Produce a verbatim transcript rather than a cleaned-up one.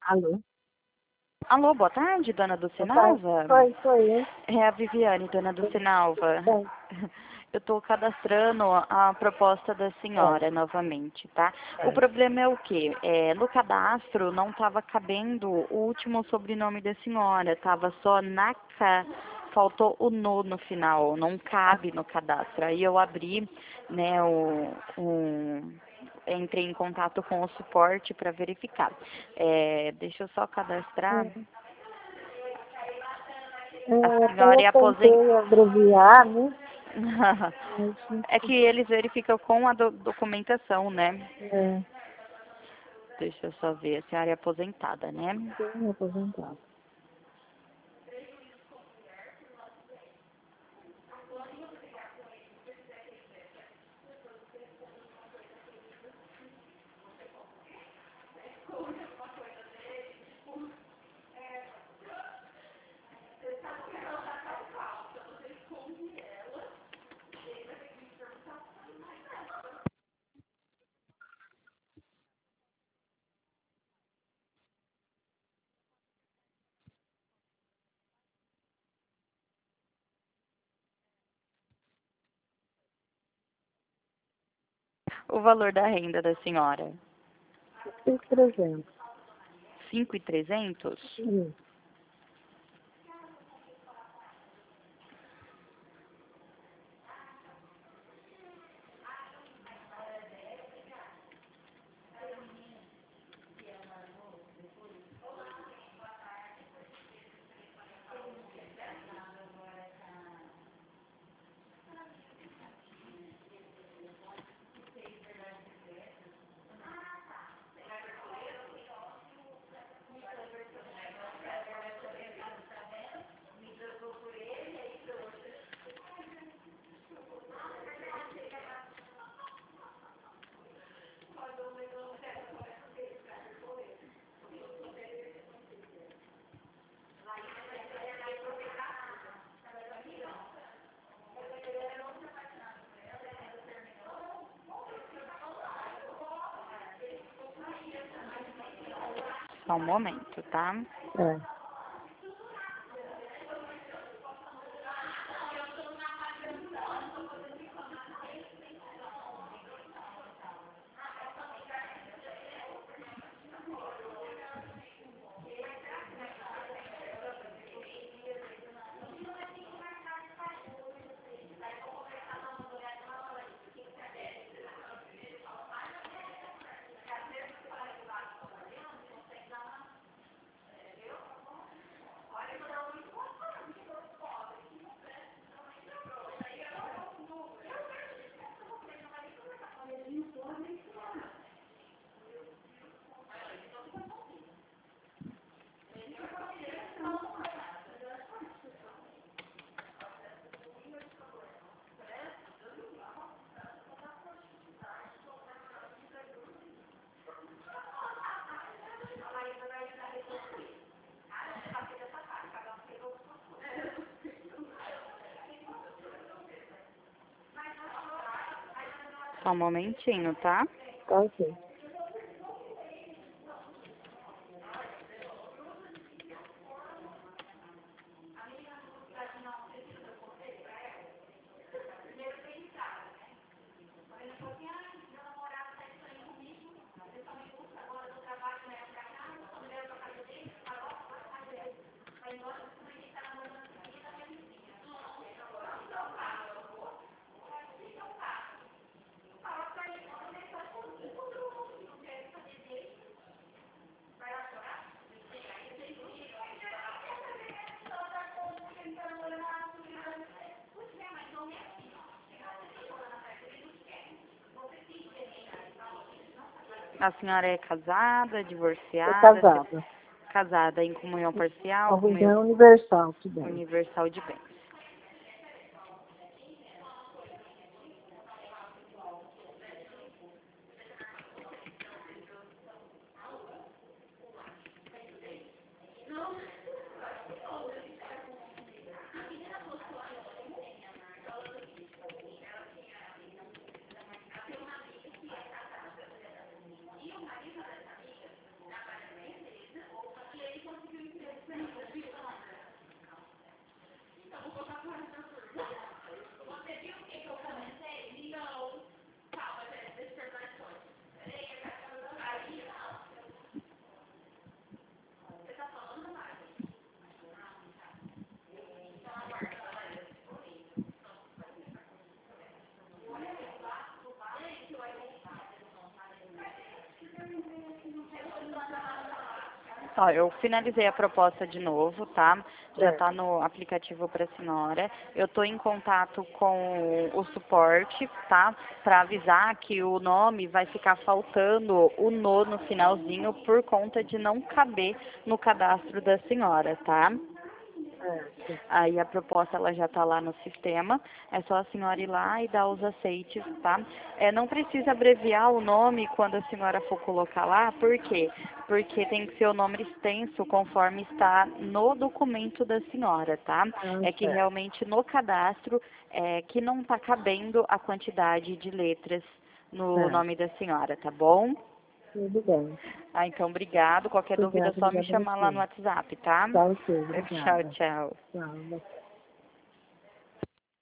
Alô? Alô, boa tarde, dona Boa tarde. Dulcinalva? Foi, foi, hein? É a Viviane, dona Dulcinalva. Bem, Eu estou cadastrando a proposta da senhora novamente, tá? O é. problema é o quê? É, no cadastro não estava cabendo o último sobrenome da senhora, estava só Naka, faltou o no no final, não cabe no cadastro. Aí eu abri, né, o, o entrei em contato com o suporte para verificar. É, deixa eu só cadastrar. A É, até senhora eu é aposentada. tentei abreviar, né? Mas não É que eles verificam com a do- documentação, né? é, Deixa eu só ver. A senhora é aposentada, né? sim, aposentado. O valor da renda da senhora? Fiz trezentos. Cinco mil e trezentos? Sim. Só um momento, tá? É. Só um momentinho, tá? Tá ok. A senhora é casada, Tô divorciada, se- casada. casada em comunhão parcial, comunhão Comunhão Universal, que bem. universal de bens. Ó, eu finalizei a proposta de novo, tá? Já Certo. está no aplicativo para a senhora. Eu estou em contato com o suporte, tá? Para avisar que o nome vai ficar faltando o no no finalzinho por conta de não caber no cadastro da senhora, tá? Certo. Aí a proposta ela já está lá no sistema, é só a senhora ir lá e dar os aceites, tá? É, não precisa abreviar o nome quando a senhora for colocar lá, por quê? Porque tem que ser o nome extenso conforme está no documento da senhora, tá? Ah, É que certo. realmente no cadastro é, que não está cabendo a quantidade de letras no Tá. nome da senhora, tá bom? Tudo bem. Ah, então obrigado. Qualquer dúvida é Obrigada, só me obrigada a chamar lá no você. WhatsApp, tá? Tá ok, Tchau, obrigada. tchau. Tchau.